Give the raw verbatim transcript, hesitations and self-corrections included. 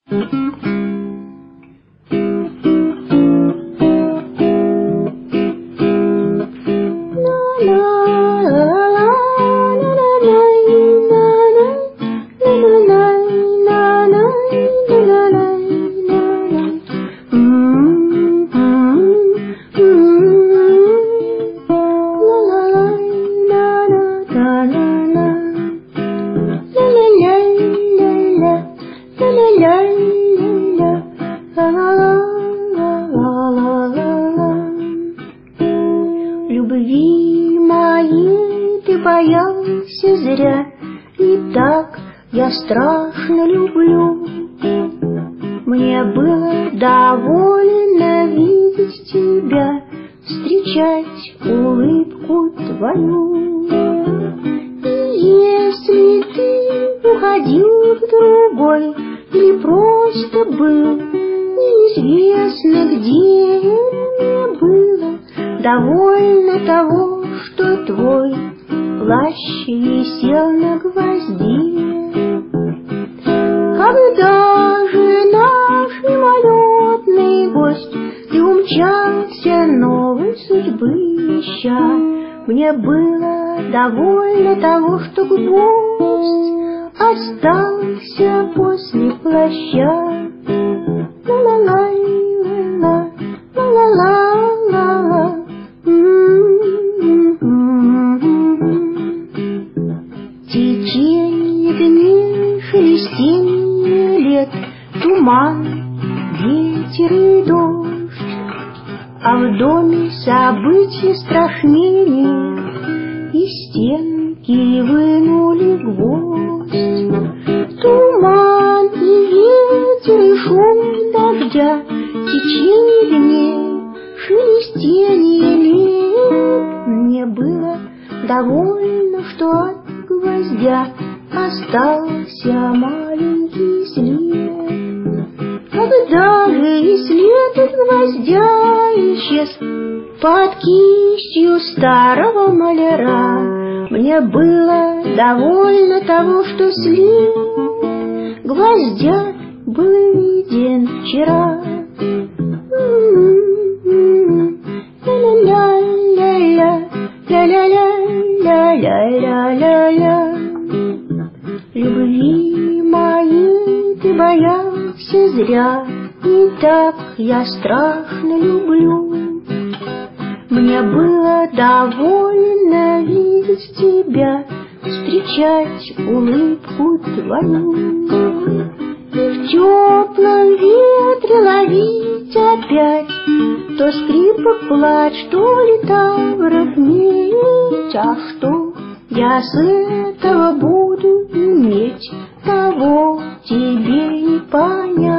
Любви моей ты боялся зря, и так я страшно люблю. Мне было довольно видеть тебя, встречать улыбку твою. И если ты уходил в другой, или просто был неизвестно где, мне было довольно того, что твой плащ висел на гвозде. Когда же наш мимолетный гость ты умчался новой судьбы ища, мне было довольно того, что гвоздь остался после плаща. Ла-ла-лай-ла-ла, ла-ла-ла-ла-ла. Течение дней, шелестение лет, туман, ветер и дождь, а в доме события страшнее, и стенки вынули гвоздь. Туман и ветер и шум дождя, течение дней, шелестение лет, мне было довольно, что от гвоздя остался маленький след. Когда же и след от гвоздя исчез под кистью старого маляра, мне было довольно того, что след гвоздя был виден вчера. Ля-ля-ля-ля-ля, ля-ля-ля-ля-ля-ля-ля. Любви моей ты боялся зря, и так я страшно люблю. Мне было довольно видеть тебя, встречать улыбку твою, и в теплом ветре ловить опять то скрипок плач, то литавров медь. А что я с этого буду иметь, того тебе не понять.